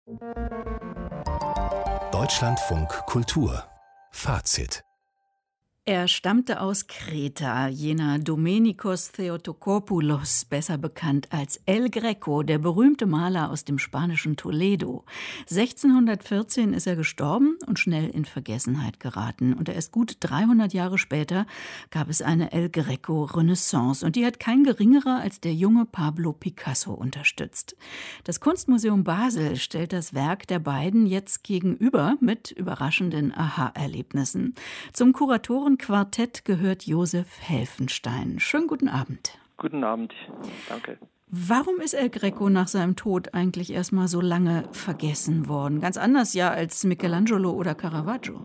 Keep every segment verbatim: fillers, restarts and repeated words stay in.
Deutschlandfunk Kultur Fazit. Er stammte aus Kreta, jener Domenikos Theotokopoulos, besser bekannt als El Greco, der berühmte Maler aus dem spanischen Toledo. sechzehnhundertvierzehn ist er gestorben und schnell in Vergessenheit geraten. Und erst gut dreihundert Jahre später gab es eine El Greco-Renaissance. Und die hat kein geringerer als der junge Pablo Picasso unterstützt. Das Kunstmuseum Basel stellt das Werk der beiden jetzt gegenüber mit überraschenden Aha-Erlebnissen. Zum Kuratoren Quartett gehört Josef Helfenstein. Schönen guten Abend. Guten Abend, danke. Warum ist El Greco nach seinem Tod eigentlich erstmal so lange vergessen worden? Ganz anders ja als Michelangelo oder Caravaggio.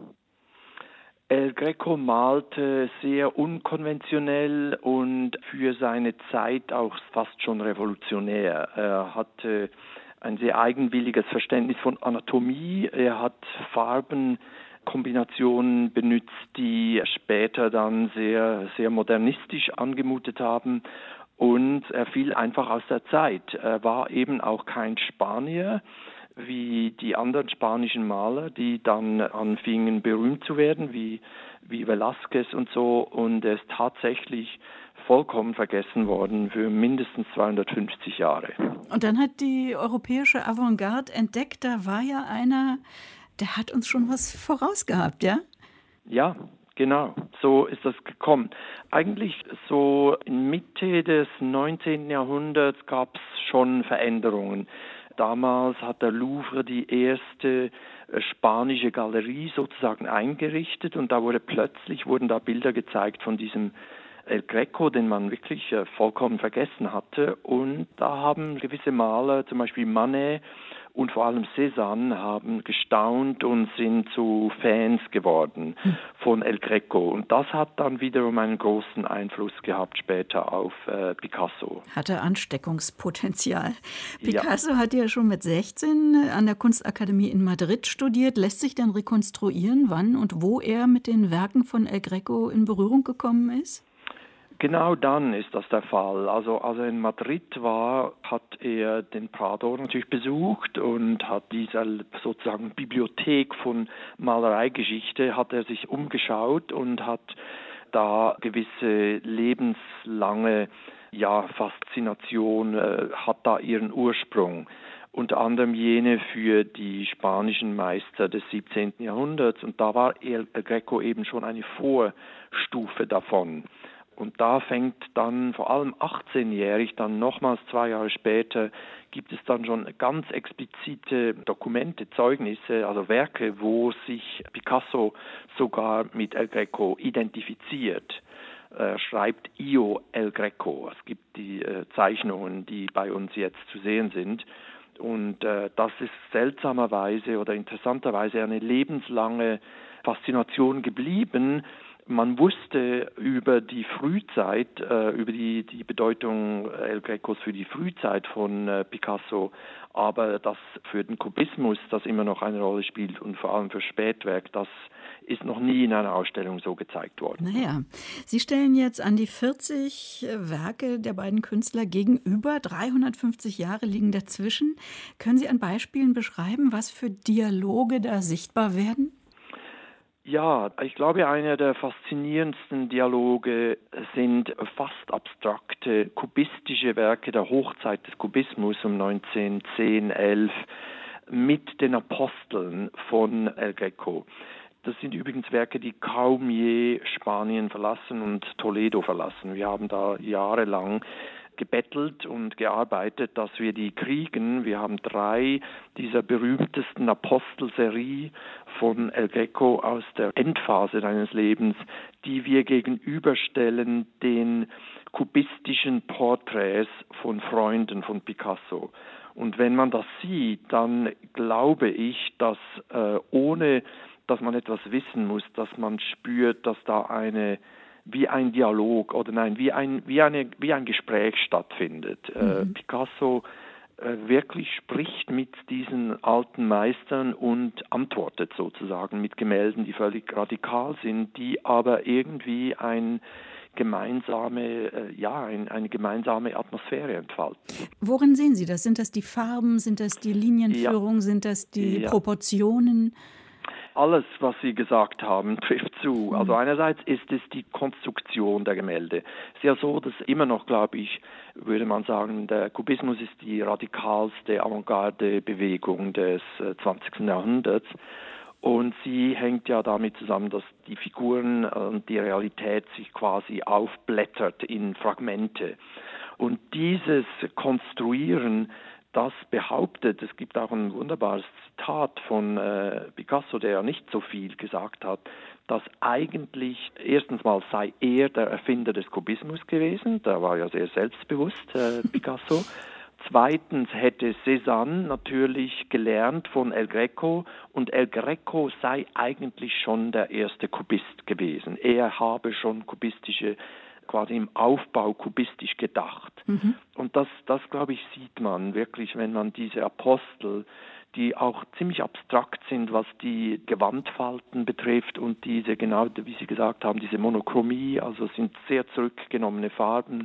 El Greco malte sehr unkonventionell und für seine Zeit auch fast schon revolutionär. Er hatte ein sehr eigenwilliges Verständnis von Anatomie. Er hat Farben Kombinationen benutzt, die später dann sehr, sehr modernistisch angemutet haben. Und er fiel einfach aus der Zeit. Er war eben auch kein Spanier, wie die anderen spanischen Maler, die dann anfingen berühmt zu werden, wie, wie Velázquez und so. Und er ist tatsächlich vollkommen vergessen worden für mindestens zweihundertfünfzig Jahre. Und dann hat die europäische Avantgarde entdeckt, da war ja einer, der hat uns schon was vorausgehabt, ja? Ja, genau. So ist das gekommen. Eigentlich so in Mitte des neunzehnten Jahrhunderts gab es schon Veränderungen. Damals hat der Louvre die erste spanische Galerie sozusagen eingerichtet und da wurde plötzlich wurden da Bilder gezeigt von diesem El Greco, den man wirklich äh, vollkommen vergessen hatte. Und da haben gewisse Maler, zum Beispiel Manet und vor allem Cézanne, haben gestaunt und sind zu Fans geworden von El Greco. Und das hat dann wiederum einen großen Einfluss gehabt später auf äh, Picasso. Hatte Ansteckungspotenzial. Picasso ja. hat ja schon mit sechzehn an der Kunstakademie in Madrid studiert. Lässt sich dann rekonstruieren, wann und wo er mit den Werken von El Greco in Berührung gekommen ist? Genau dann ist das der Fall. Also als er in Madrid war, hat er den Prado natürlich besucht und hat dieser sozusagen Bibliothek von Malereigeschichte, hat er sich umgeschaut und hat da gewisse lebenslange ja, Faszination, äh, hat da ihren Ursprung. Unter anderem jene für die spanischen Meister des siebzehnten Jahrhunderts. Und da war El Greco eben schon eine Vorstufe davon. Und da fängt dann vor allem achtzehnjährig, dann nochmals zwei Jahre später, gibt es dann schon ganz explizite Dokumente, Zeugnisse, also Werke, wo sich Picasso sogar mit El Greco identifiziert. Er schreibt Io El Greco. Es gibt die äh, Zeichnungen, die bei uns jetzt zu sehen sind. Und äh, das ist seltsamerweise oder interessanterweise eine lebenslange Faszination geblieben. Man wusste über die Frühzeit, äh, über die, die Bedeutung El Grecos für die Frühzeit von äh, Picasso, aber das für den Kubismus, das immer noch eine Rolle spielt und vor allem für Spätwerk, das ist noch nie in einer Ausstellung so gezeigt worden. Naja, Sie stellen jetzt an die vierzig Werke der beiden Künstler gegenüber, dreihundertfünfzig Jahre liegen dazwischen. Können Sie an Beispielen beschreiben, was für Dialoge da sichtbar werden? Ja, ich glaube, einer der faszinierendsten Dialoge sind fast abstrakte, kubistische Werke der Hochzeit des Kubismus um neunzehnhundertzehn, elf mit den Aposteln von El Greco. Das sind übrigens Werke, die kaum je Spanien verlassen und Toledo verlassen. Wir haben da jahrelang gebettelt und gearbeitet, dass wir die kriegen. Wir haben drei dieser berühmtesten Apostelserie von El Greco aus der Endphase seines Lebens, die wir gegenüberstellen den kubistischen Porträts von Freunden von Picasso. Und wenn man das sieht, dann glaube ich, dass äh, ohne, dass man etwas wissen muss, dass man spürt, dass da eine wie ein Dialog oder nein, wie ein wie eine wie ein Gespräch stattfindet. Mhm. Äh, Picasso äh, wirklich spricht mit diesen alten Meistern und antwortet sozusagen mit Gemälden, die völlig radikal sind, die aber irgendwie ein gemeinsame, äh, ja, ein, eine gemeinsame Atmosphäre entfalten. Worin sehen Sie das? Sind das die Farben, sind das die Linienführung, ja. sind das die ja. Proportionen? Alles, was Sie gesagt haben, trifft zu. Also einerseits ist es die Konstruktion der Gemälde. Es ist ja so, dass immer noch, glaube ich, würde man sagen, der Kubismus ist die radikalste Avantgarde-Bewegung des zwanzigsten Jahrhunderts. Und sie hängt ja damit zusammen, dass die Figuren und die Realität sich quasi aufblättert in Fragmente. Und dieses Konstruieren, das behauptet, es gibt auch ein wunderbares Zitat von äh, Picasso, der ja nicht so viel gesagt hat, dass eigentlich erstens mal sei er der Erfinder des Kubismus gewesen, der war ja sehr selbstbewusst, äh, Picasso. Zweitens hätte Cézanne natürlich gelernt von El Greco und El Greco sei eigentlich schon der erste Kubist gewesen. Er habe schon kubistische quasi im Aufbau kubistisch gedacht. Mhm. Und das, das, glaube ich, sieht man wirklich, wenn man diese Apostel, die auch ziemlich abstrakt sind, was die Gewandfalten betrifft und diese, genau wie Sie gesagt haben, diese Monochromie, also sind sehr zurückgenommene Farben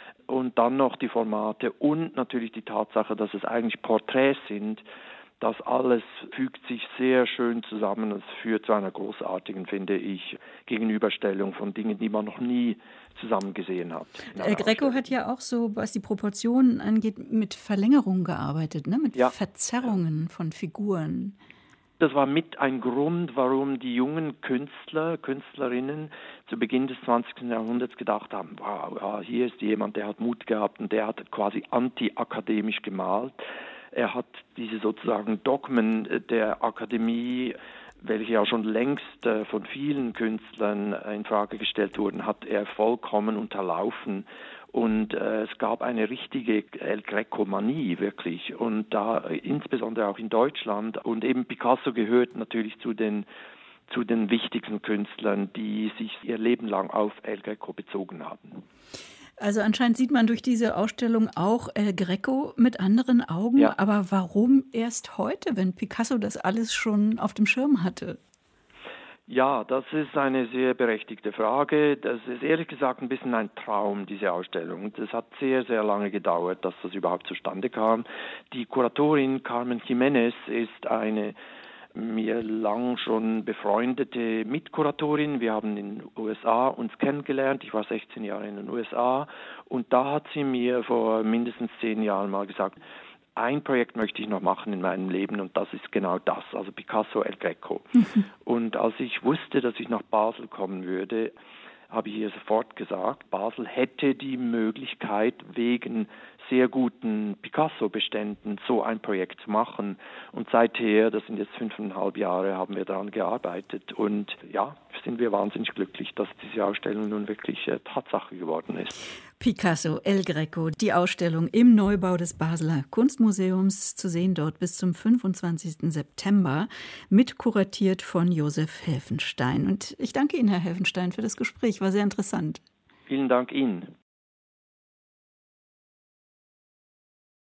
und dann noch die Formate und natürlich die Tatsache, dass es eigentlich Porträts sind. Das alles fügt sich sehr schön zusammen. Es führt zu einer großartigen, finde ich, Gegenüberstellung von Dingen, die man noch nie zusammen gesehen hat. El Greco hat ja auch so, was die Proportionen angeht, mit Verlängerungen gearbeitet, ne? mit ja. Verzerrungen von Figuren. Das war mit ein Grund, warum die jungen Künstler, Künstlerinnen zu Beginn des zwanzigsten Jahrhunderts gedacht haben, wow, hier ist jemand, der hat Mut gehabt und der hat quasi anti-akademisch gemalt. Er hat diese sozusagen Dogmen der Akademie, welche ja schon längst äh, von vielen Künstlern äh, in Frage gestellt wurden, hat er vollkommen unterlaufen. Und äh, es gab eine richtige El Greco-Manie wirklich. Und da äh, insbesondere auch in Deutschland. Und eben Picasso gehört natürlich zu den zu den wichtigsten Künstlern, die sich ihr Leben lang auf El Greco bezogen haben. Also anscheinend sieht man durch diese Ausstellung auch El Greco mit anderen Augen. Ja. Aber warum erst heute, wenn Picasso das alles schon auf dem Schirm hatte? Ja, das ist eine sehr berechtigte Frage. Das ist ehrlich gesagt ein bisschen ein Traum, diese Ausstellung. Das hat sehr, sehr lange gedauert, dass das überhaupt zustande kam. Die Kuratorin Carmen Jiménez ist eine mir lang schon befreundete Mitkuratorin. Wir haben in den U S A uns kennengelernt. Ich war sechzehn Jahre in den U S A und da hat sie mir vor mindestens zehn Jahren mal gesagt, ein Projekt möchte ich noch machen in meinem Leben und das ist genau das, also Picasso El Greco. Mhm. Und als ich wusste, dass ich nach Basel kommen würde, habe ich ihr sofort gesagt, Basel hätte die Möglichkeit, wegen sehr guten Picasso-Beständen so ein Projekt zu machen. Und seither, das sind jetzt fünfeinhalb Jahre, haben wir daran gearbeitet. Und ja, sind wir wahnsinnig glücklich, dass diese Ausstellung nun wirklich äh, Tatsache geworden ist. Picasso, El Greco, die Ausstellung im Neubau des Basler Kunstmuseums, zu sehen dort bis zum fünfundzwanzigsten September, mit kuratiert von Josef Helfenstein. Und ich danke Ihnen, Herr Helfenstein, für das Gespräch. War sehr interessant. Vielen Dank Ihnen.